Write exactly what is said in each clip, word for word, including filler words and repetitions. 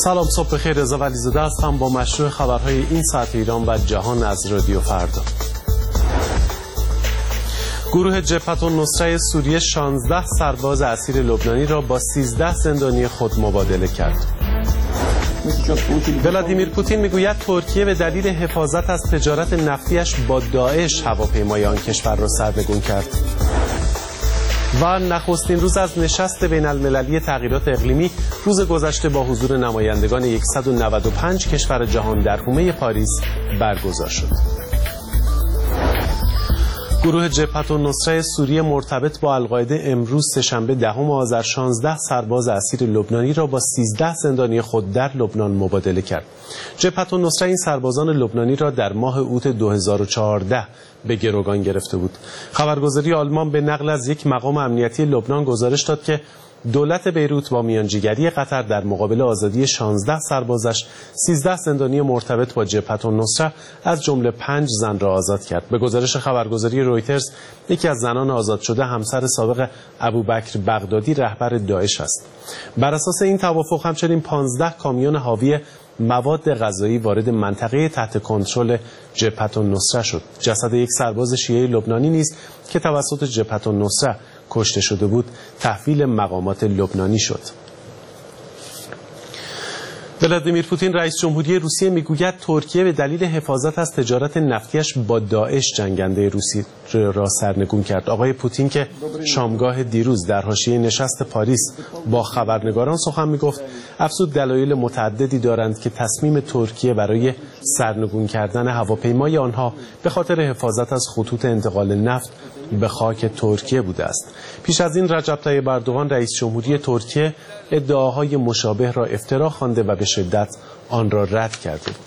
سلام، صبح بخیر. رضا ولیزاده هستم با مشروع خبرهای این ساعت ایران و جهان از رادیو فردا. گروه جبهة النصره سوریه شانزده سرباز اسیر لبنانی را با سیزده زندانی خود مبادله کرد. ولادیمیر پوتین میگوید ترکیه به دلیل حفاظت از تجارت نفتیش با داعش هواپیمای آن کشور را سرنگون کرد. و نخستین روز از نشست بین المللی تغییرات اقلیمی روز گذشته با حضور نمایندگان صد و نود و پنج کشور جهان در حومه پاریس برگزار شد. گروه جبهة النصره سوریه مرتبط با القاعده امروز سه‌شنبه دهم آذر شانزده سرباز اسیر لبنانی را با سیزده زندانی خود در لبنان مبادله کرد. جبهة النصره این سربازان لبنانی را در ماه اوت دو هزار و چهارده به گروگان گرفته بود. خبرگزاری آلمان به نقل از یک مقام امنیتی لبنان گزارش داد که دولت بیروت با میانجیگری قطر در مقابل آزادی شانزده سربازش سیزده زندانی مرتبط با جبهة النصره از جمله پنج زن را آزاد کرد. به گزارش خبرگزاری رویترز، یکی از زنان آزاد شده همسر سابق ابوبکر بغدادی رهبر داعش است. بر اساس این توافق همچنین پانزده کامیون حاوی مواد غذایی وارد منطقه تحت کنترل جبهة النصره شد. جسد یک سرباز شیعه لبنانی نیز که توسط جبهة النصره کشته شده بود تحویل مقامات لبنانی شد. ولادیمیر پوتین رئیس جمهوری روسیه میگوید ترکیه به دلیل حفاظت از تجارت نفتیش با داعش جنگنده روسی را سرنگون کرد. آقای پوتین که شامگاه دیروز در حاشیه نشست پاریس با خبرنگاران سخن میگفت، افزود دلایل متعددی دارند که تصمیم ترکیه برای سرنگون کردن هواپیمای آنها به خاطر حفاظت از خطوط انتقال نفت به خاک ترکیه بوده است. پیش از این رجب طیب اردوغان رئیس جمهوری ترکیه ادعاهای مشابه را افترا خوانده و به شدت آن را رد کرده بود.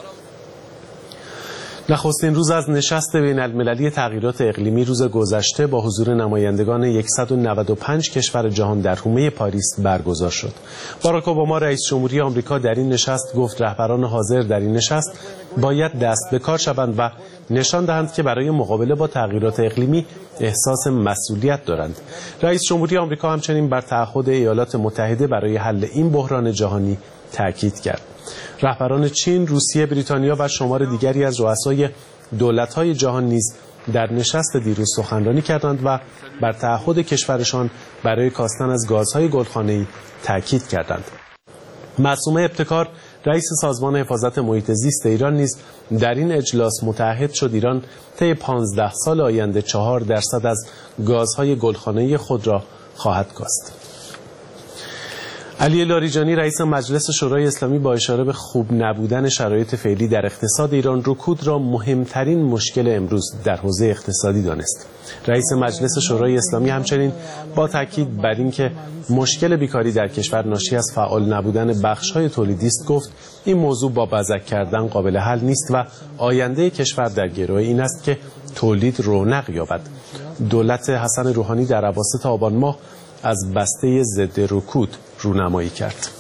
نخستین روز از نشست بین المللی تغییرات اقلیمی روز گذشته با حضور نمایندگان صد و نود و پنج کشور جهان در حومه پاریس برگزار شد. باراک اوباما رئیس جمهوری آمریکا در این نشست گفت رهبران حاضر در این نشست باید دست به کار شوند و نشان دهند که برای مقابله با تغییرات اقلیمی احساس مسئولیت دارند. رئیس جمهوری آمریکا همچنین بر تعهد ایالات متحده برای حل این بحران جهانی تاکید کرد. رهبران چین، روسیه، بریتانیا و شمار دیگری از رؤسای دولت‌های جهان نیز در نشست دیروز سخنرانی کردند و بر تعهد کشورشان برای کاستن از گازهای گلخانه‌ای تاکید کردند. معصومه ابتکار رئیس سازمان حفاظت محیط زیست ایران نیز در این اجلاس متعهد شد ایران طی پانزده سال آینده چهار درصد از گازهای گلخانه‌ای خود را خواهد کاست. علی لاریجانی رئیس مجلس شورای اسلامی با اشاره به خوب نبودن شرایط فعلی در اقتصاد ایران، رکود را مهمترین مشکل امروز در حوزه اقتصادی دانست. رئیس مجلس شورای اسلامی همچنین با تاکید بر اینکه مشکل بیکاری در کشور ناشی از فعال نبودن بخش‌های تولیدی است گفت این موضوع با بزک کردن قابل حل نیست و آینده کشور در گروه این است که تولید رونق یابد. دولت حسن روحانی در اواسط آبان ماه از بسته ضد رکود رونمایی کرد.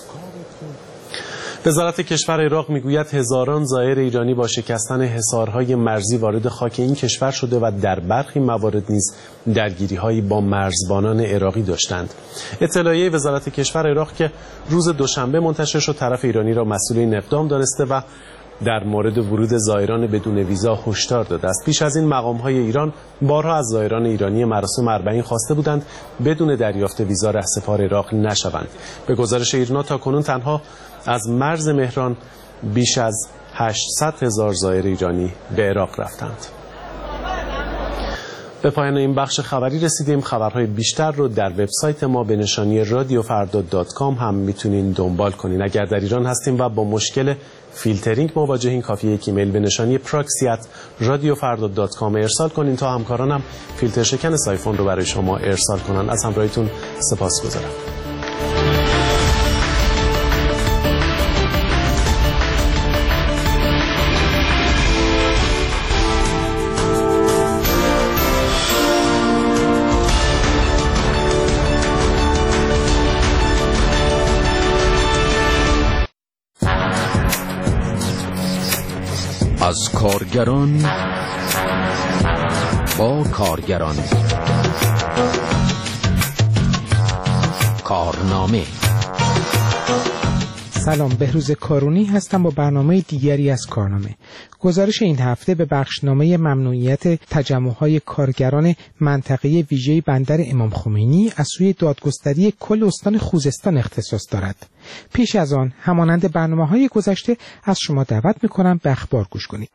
وزارت کشور عراق میگوید هزاران زائر ایرانی با شکستن حصارهای مرزی وارد خاک این کشور شده و در برخی موارد نیز درگیری‌هایی با مرزبانان عراقی داشتند. اطلاعیه وزارت کشور عراق که روز دوشنبه منتشر شد طرف ایرانی را مسئول این اقدام دانسته و در مورد ورود زائران بدون ویزا هشدار داده است. پیش از این مقام‌های ایران بارها از زائران ایرانی مراسم اربعین خواسته بودند بدون دریافت ویزا رهسپار عراق نشوند. به گزارش ایرنا تاکنون تنها از مرز مهران بیش از هشتصد هزار زائر ایرانی به عراق رفتند. به پایان این بخش خبری رسیدیم. خبرهای بیشتر رو در وبسایت ما به نشانی رادیو فردا دات کام هم میتونین دنبال کنین. اگر در ایران هستیم و با مشکل فیلترینگ مواجهین کافیه یک ایمیل به نشانی پراکسی ات رادیو فردا دات کام ارسال کنین تا همکارانم فیلتر شکن سایفون رو برای شما ارسال کنن. از همراهیتون سپاسگزارم. از کارگران با کارگران کارنامه سلام، بهروز کارونی هستم با برنامه دیگری از کارنامه. گزارش این هفته به بخشنامه ممنوعیت تجمع‌های کارگران منطقه ویژه بندر امام خمینی از سوی دادگستری کل استان خوزستان اختصاص دارد. پیش از آن همانند برنامه‌های گذشته از شما دعوت می‌کنم به اخبار گوش کنید.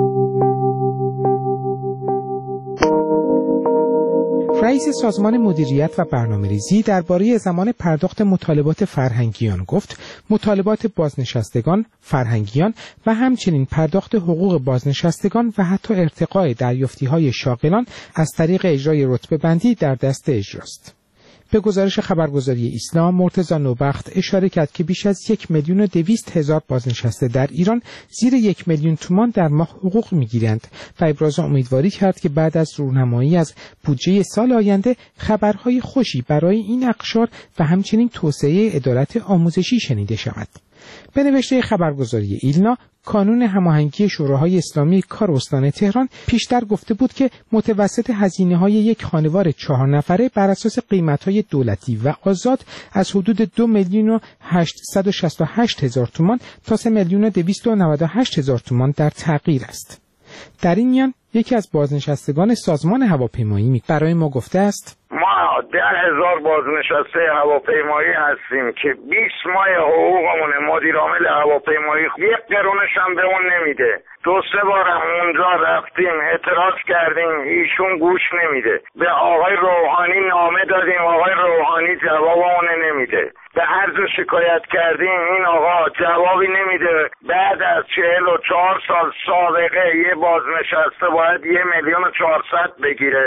رئیس سازمان مدیریت و برنامه‌ریزی درباره زمان پرداخت مطالبات فرهنگیان گفت مطالبات بازنشستگان، فرهنگیان و همچنین پرداخت حقوق بازنشستگان و حتی ارتقاء دریافتی‌های شاغلان از طریق اجرای رتبه بندی در دست اجراست. به گزارش خبرگزاری اسلام، مرتضی نوبخت اشاره کرد که بیش از یک میلیون و دویست هزار بازنشسته در ایران زیر یک میلیون تومان در ماه حقوق میگیرند و ابراز امیدواری کرد که بعد از رونمایی از بودجه سال آینده خبرهای خوشی برای این اقشار و همچنین توسعه عدالت آموزشی شنیده شود. به نوشته خبرگزاری ایلنا، کانون هماهنگی شوراهای اسلامی کار استان تهران پیشتر گفته بود که متوسط هزینه‌های یک خانوار چهار نفره بر اساس قیمت‌های دولتی و آزاد از حدود دو میلیون و هشتصد و شصت و هشت هزار تومان تا سه میلیون و دویست و نود و هشت هزار تومان در تغییر است. در این میان یکی از بازنشستگان سازمان هواپیمایی برای ما گفته است: ما ده هزار بازنشسته هواپیمایی هستیم که بیست ماه حقوقمونه. مدیر عامل هواپیمایی یک قرونش هم به اون نمیده. دو سه بار هم اونجا رفتیم اعتراض کردیم، ایشون گوش نمیده. به آقای روحانی نامه دادیم، آقای روحانی جوابمون نمیده. به هر جا شکایت کردیم این آقا جوابی نمیده. بعد از چهل و چهار سال سابقه یه بازنشسته باید یه میلیون و چهارصد بگیره.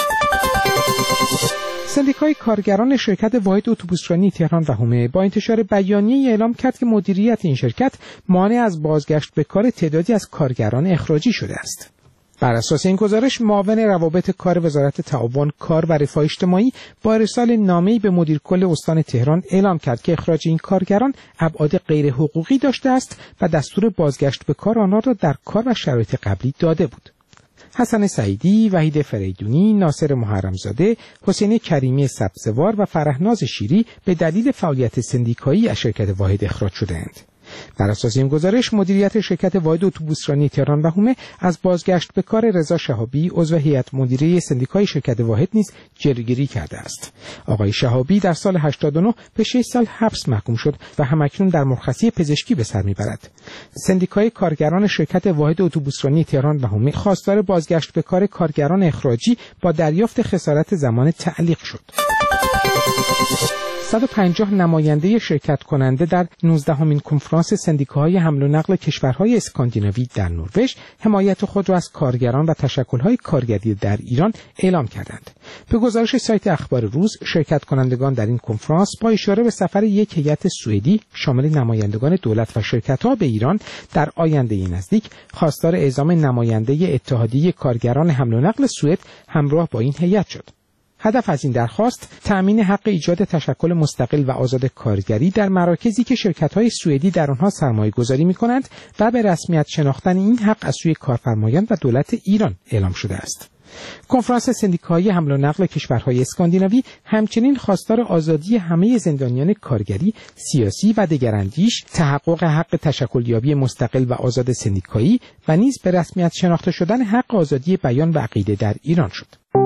سندیکای کارگران شرکت واحد اتوبوسرانی تهران و حومه با انتشار بیانیه‌ای اعلام کرد که مدیریت این شرکت مانع از بازگشت به کار تعدادی از کارگران اخراجی شده است. بر اساس این گزارش، معاون روابط کار وزارت تعاون، کار و رفاه اجتماعی با ارسال نامه‌ای به مدیر کل استان تهران اعلام کرد که اخراج این کارگران ابعاد غیر حقوقی داشته است و دستور بازگشت به کار آنها را در کار و شرایط قبلی داده بود. حسن سعیدی، وحید فریدونی، ناصر محرمزاده، حسین کریمی سبزوار و فرهناز شیری به دلیل فعالیت سندیکایی از شرکت واحد اخراج شدند. بر اساس این گزارش، مدیریت شرکت واحد اتوبوسرانی تهران و حومه از بازگشت به کار رضا شهابی، عضو هیئت مدیره سندیکای شرکت واحد نیز جلوگیری کرده است. آقای شهابی در سال هشتاد و نه به شش سال حبس محکوم شد و همکنون در مرخصی پزشکی به سر میبرد. سندیکای کارگران شرکت واحد اتوبوسرانی تهران و حومه خواستار بازگشت به کار کارگران اخراجی با دریافت خسارت زمان تعلیق شد. صد و پنجاه نماینده شرکت کننده در نوزدهمین کنفرانس سندیکاهای حمل و نقل کشورهای اسکاندیناوی در نروژ حمایت خود را از کارگران و تشکل‌های کارگری در ایران اعلام کردند. به گزارش سایت اخبار روز، شرکت کنندگان در این کنفرانس با اشاره به سفر یک هیئت سوئدی شامل نمایندگان دولت و شرکت‌ها به ایران در آینده نزدیک خواستار اعزام نماینده اتحادیه کارگران حمل و نقل سوئد همراه با این هیئت شد. هدف از این درخواست تأمین حق ایجاد تشکل مستقل و آزاد کارگری در مراکزی که شرکت‌های سوئدی در آنها سرمایه‌گذاری می‌کنند و به رسمیت شناختن این حق از سوی کارفرمایان و دولت ایران اعلام شده است. کنفرانس سندیکاهای حمل و نقل کشورهای اسکاندیناوی همچنین خواستار آزادی همه زندانیان کارگری، سیاسی و دگراندیش، تحقق حق تشکلیابی مستقل و آزاد سندیکایی و نیز به رسمیت شناخته شدن حق آزادی بیان و عقیده در ایران شد.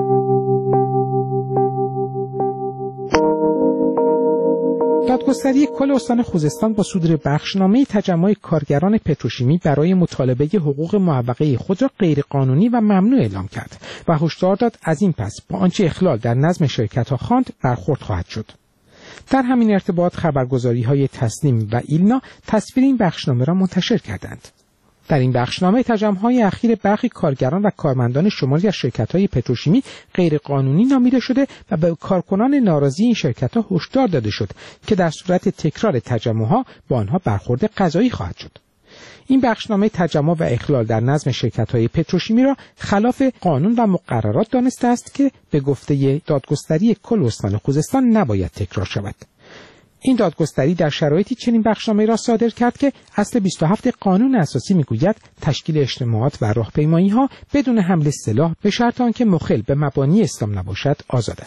دادگستری کل استان خوزستان با صدور بخشنامه تجمع کارگران پتروشیمی برای مطالبه حقوق معوقه خود را غیرقانونی و ممنوع اعلام کرد و هشدار داد از این پس با آنچه اخلال در نظم شرکت‌ها خواند برخورد خواهد شد. در همین ارتباط خبرگزاری‌های تسنیم و ایلنا تصویر این بخشنامه را منتشر کردند. در این بخشنامه تجمع‌های اخیر برخی کارگران و کارمندان شماری از شرکت‌های پتروشیمی غیرقانونی نامیده شده و به کارکنان ناراضی این شرکت‌ها هشدار داده شد که در صورت تکرار تجمع‌ها با آنها برخورد قضایی خواهد شد. این بخشنامه تجمع و اخلال در نظم شرکت‌های پتروشیمی را خلاف قانون و مقررات دانسته است که به گفته دادگستری کل استان خوزستان نباید تکرار شود. این دادگستری در شرایطی چنین بخشنامه را صادر کرد که اصل بیست و هفت قانون اساسی میگوید تشکیل اجتماعات و راهپیمایی‌ها بدون حمل سلاح به شرط آنکه مخل به مبانی اسلام نباشد آزاد است.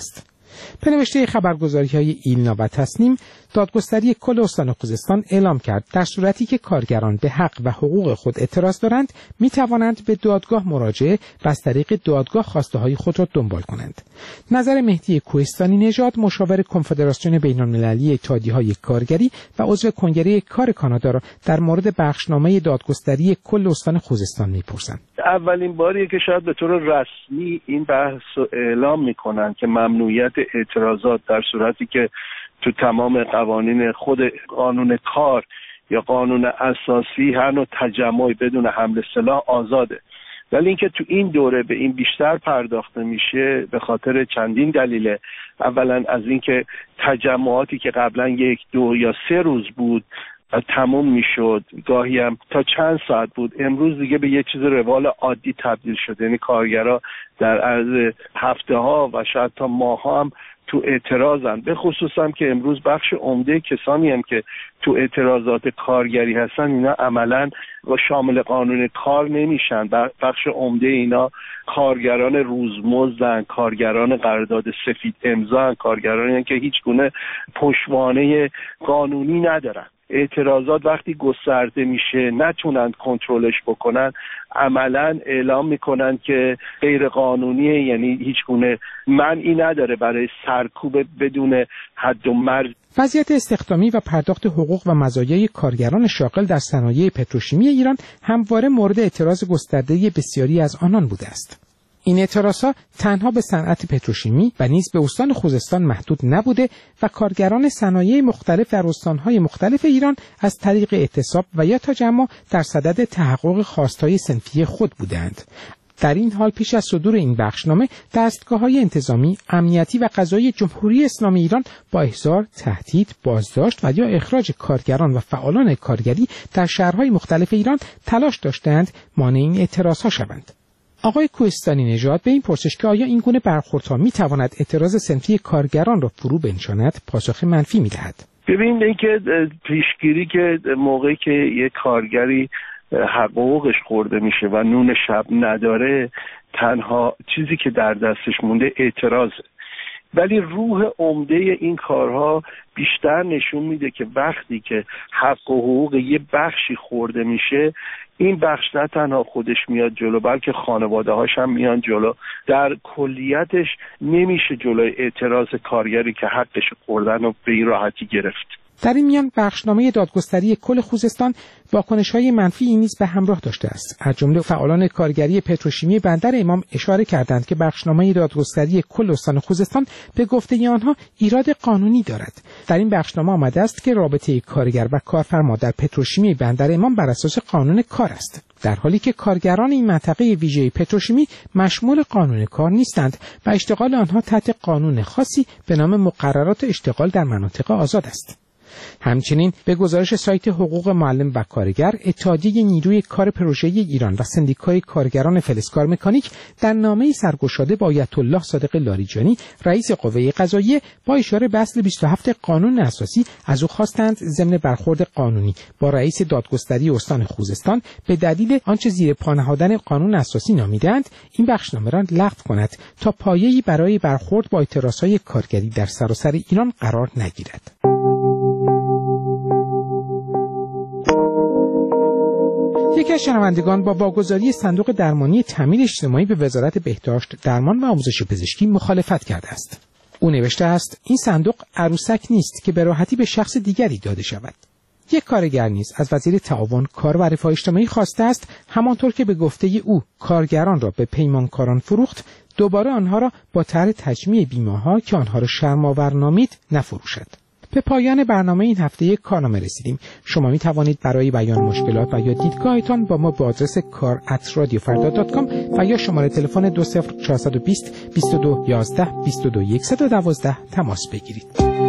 به نوشته خبرگزاری‌های ایلنا و تصنیم، دادگستری کل استان خوزستان اعلام کرد در صورتی که کارگران به حق و حقوق خود اعتراض دارند، می‌توانند به دادگاه مراجعه و از طریق دادگاه خواسته‌های خود را دنبال کنند. نظر مهدی کوهستانی نژاد، مشاور کنفدراسیون بین‌المللی اتحادیه‌های کارگری و عضو کنگره کار کانادا را در مورد بخشنامه دادگستری کل استان خوزستان می‌پرسند. اولین باریه که شاید به طور رسمی این بحث رو اعلام می‌کنند که ممنوعیت اعتراضات در صورتی که تو تمام قوانین خود قانون کار یا قانون اساسی هر نوع تجمعی بدون حمل سلاح آزاده، ولی اینکه تو این دوره به این بیشتر پرداخته میشه به خاطر چندین دلیله. اولا از اینکه تجمعاتی که قبلا یک دو یا سه روز بود تموم میشد، گاهی هم تا چند ساعت بود، امروز دیگه به یه چیز روال عادی تبدیل شده. یعنی کارگرها در عرض هفته ها و شاید تا ماه ها هم تو اعتراضن. به خصوص هم که امروز بخش عمده کسانی هم که تو اعتراضات کارگری هستن اینا عملاً و شامل قانون کار نمیشن. بخش عمده اینا کارگران روزمزدن، کارگران قرارداد سفید امضا، کارگرانی که هیچ گونه پشتوانه قانونی ندارن. اعتراضات وقتی گسترده میشه نتونن کنترلش بکنن، عملاً اعلام میکنن که غیر قانونیه، یعنی هیچ گونه معنی نداره برای سرکوب بدون حد و مرز. وضعیت استخدامی و پرداخت حقوق و مزایای کارگران شاغل در صنایع پتروشیمی ایران همواره مورد اعتراض گسترده بسیاری از آنان بوده است. این اعتراضها تنها به صنعت پتروشیمی و نیز به استان خوزستان محدود نبوده و کارگران صنایع مختلف در استانهای مختلف ایران از طریق اعتصاب و یا تجمع در صدد تحقق خواستهای صنفی خود بودند. در این حال پیش از صدور این بخشنامه، دستگاه‌های انتظامی، امنیتی و قضایی جمهوری اسلامی ایران با احضار، تهدید، بازداشت و یا اخراج کارگران و فعالان کارگری در شهرهای مختلف ایران تلاش داشتند مانع این اعتراضها شوند. آقای کوهستانی نژاد به این پرسش که آیا این گونه برخوردها می‌تواند اعتراض صنفی کارگران را فرو بنشاند، پاسخ منفی می‌دهد. ببینید اینکه پیشگیری که موقعی که یک کارگری حقوقش خورده میشه و نون شب نداره، تنها چیزی که در دستش مونده اعتراضه. ولی روح عمده این کارها بیشتر نشون میده که وقتی که حق و حقوق یه بخشی خورده میشه، این بخش نه تنها خودش میاد جلو بلکه خانواده هاش هم میان جلو. در کلیتش نمیشه جلوی اعتراض کارگری که حقش خوردن و به این راحتی گرفت. در این میان بخشنامه دادگستری کل خوزستان واکنش‌های منفی نیز به همراه داشته است. از جمله فعالان کارگری پتروشیمی بندر امام اشاره کردند که بخشنامه دادگستری کل استان خوزستان به گفته آنها ایراد قانونی دارد. در این بخشنامه آمده است که رابطه کارگر و کارفرما در پتروشیمی بندر امام بر اساس قانون کار است، در حالی که کارگران این منطقه ویژه پتروشیمی مشمول قانون کار نیستند و اشتغال آنها تحت قانون خاصی به نام مقررات اشتغال در مناطق آزاد است. همچنین به گزارش سایت حقوق معلم و کارگر، اتحادیه نیروی کار پروژه‌ای ایران و سندیکای کارگران فلزکار مکانیک در نامه‌ای سرگشاده با آیت الله صادق لاریجانی، رئیس قوه قضاییه، با اشاره به اصل بیست و هفت قانون اساسی از او خواستند ضمن برخورد قانونی با رئیس دادگستری استان خوزستان به دلیل آنچه زیر پا نهادن قانون اساسی نامیدند، این بخشنامه را لغو کند تا پایه‌ای برای برخورد با اعتراضهای کارگری در سراسر ایران قرار نگیرد. یکی از شنوندگان با واگذاری صندوق درمانی تامین اجتماعی به وزارت بهداشت، درمان و آموزش پزشکی مخالفت کرده است. او نوشته است این صندوق عروسک نیست که به راحتی به شخص دیگری داده شود. یک کارگر نیز از وزیر تعاون، کار و رفاه اجتماعی خواسته است همانطور که به گفته او کارگران را به پیمانکاران فروخت، دوباره آنها را با طرح تجمیع بیمه‌ها که آنها را شرم‌آور نامید نفروشد. به پایان برنامه این هفته یک کارنامه رسیدیم. شما می توانید برای بیان مشکلات و یا دیدگاهتان با ما به آدرس کار ات رادیو فردا دات کام و یا شماره تلفن دو صفر چهار دو صفر بیست بیست و دو یازده بیست و دو صفر یک یک دو تماس بگیرید.